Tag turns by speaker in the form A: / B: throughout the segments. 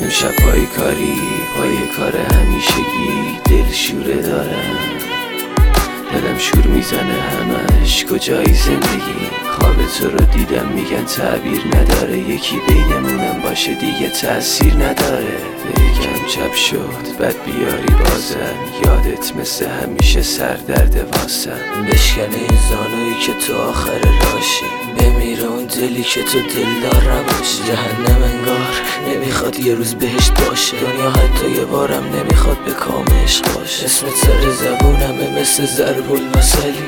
A: امشب پای کاری، پای کار همیشگی دلشوره دارم. دلم شور میزنه همش کجایی زندگی. خواب تو رو دیدم میگن تعبیر نداره، یکی بینمونم باشه دیگه تأثیر نداره. یکم چپ شد بعد بیاری بازم، یادت مثل همیشه سردرد واسم.
B: بشکنه این زانویی که تو آخر راشی، بمیره اون دلی که تو دلدار نباشی. جهنم انگار نمیخواد یه روز بهشت باشه، دنیا حتی یه بارم نمیخواد به کام عشق باشه. اسم سر زبونمه مثل ضرب المثلی.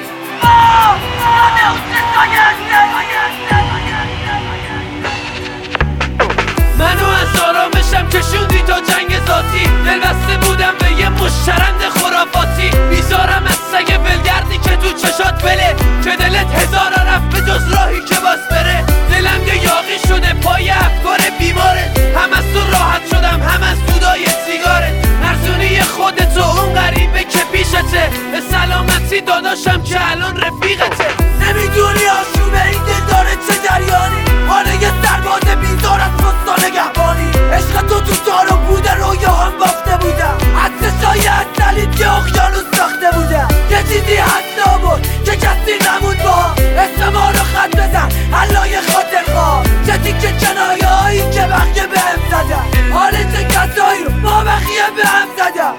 C: منو از آرامشم کشوندی تا جنگ ذاتی، دل بسته بودم به یه مشترند خرافاتی. بیزارم از سگ ولگردی که تو چشات بله، که دلت هزار رفت به جز راهی که باز بره. دلم یه یاقی شده پای افکار بیماره، هم از تو راحت شدم هم از دودای سیگارت. نرسونی خودتو اون غریبه که پیشته، به سلامتی داداشم که الان رفیقته. نمیدونی آشوبه این دل داره چه جریانی، حاله یه سرباز بیزار از پستان نگهبانی. عشق تو تارو بوده، رویا هم بافته بودم، عدسشای اصلیت که اقیانوس ساخته بودم. یه چیزی هست نبود که کسی نمود با اسم ما رو خط بزن، حلای خاطر خواه چه تیکه کنایه هایی که بقیه به هم زدن، حال چه کسایی رو با بقیه به هم زدن.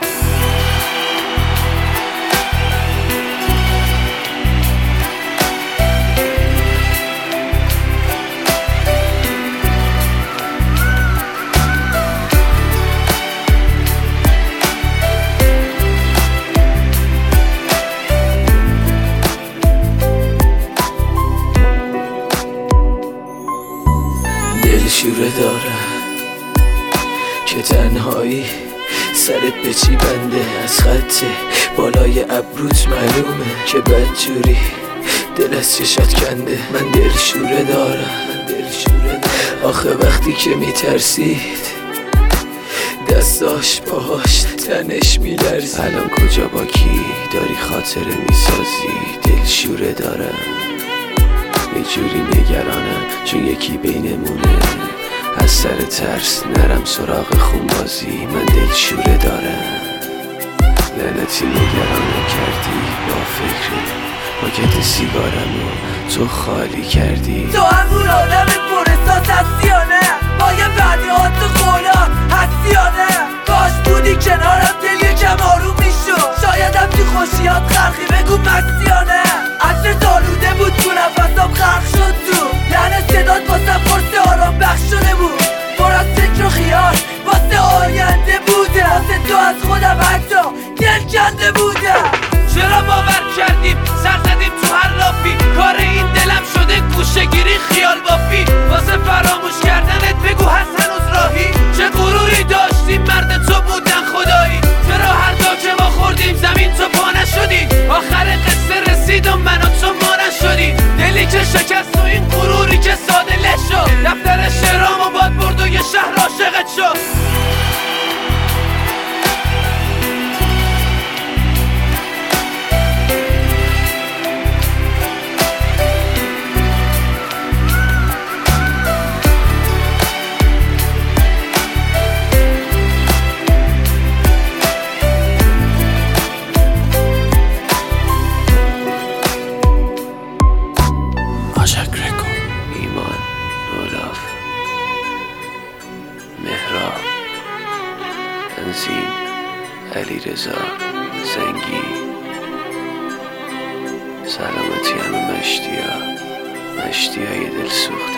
B: دلشوره دارم که تنهایی سرت به چی بنده، از خط بالای ابروت معلومه که بدجوری دل از چشات کنده. من دلشوره دارم آخه وقتی که میترسید دستاش پاهاش تنش میلرزید.
A: الان کجا با کی داری خاطره میسازی؟ دلشوره دارم یه جوری نگرانم چون یکی بینمونه، از سر ترس نرم سراغ خونبازی. من دلشوره دارم لعنتی نگرانم کردی با فکری، پاکت سیگارمو تو خالی کردی.
C: تو همون آدم پرستاس هستی یا نه؟ با یه بدیهات تو قولات هستی یا نه؟ کاش بودی کنارم دل یکم آروم میشد، شایدم تو خوشیات خرخی بگو مستی یا نه؟ عطر دالوده بود تو نفسم خرخ شد تو، یعنی صدات واسه پرس آرام بخش شده بود. پر از فکر و خیال واسه آینده بوده، واسه تو از خودم حتی دل کنده بودم. چرا باور کردیم سر زدیم تو هر لافی، کار این دلم شده گوشه‌گیری خیال بافی. واسه فراموش کردنت بگو هست هنوز راهی، چه غروری داشتیم مرد تو بودن خدایی. چرا هر جا که ما خوردیم زمین تو پا نشدی، آخر قصه رسید و من و تو ما نشدی. دلی که شکست و این غروری که ساده لش شد، دفتر شعرامو باد برد و یه شهر عاشقت شد.
A: ایمان، اولاف، مهراب، تنظیم علیرضا زنگی. سلامتی همه مشتیای دلسوخته.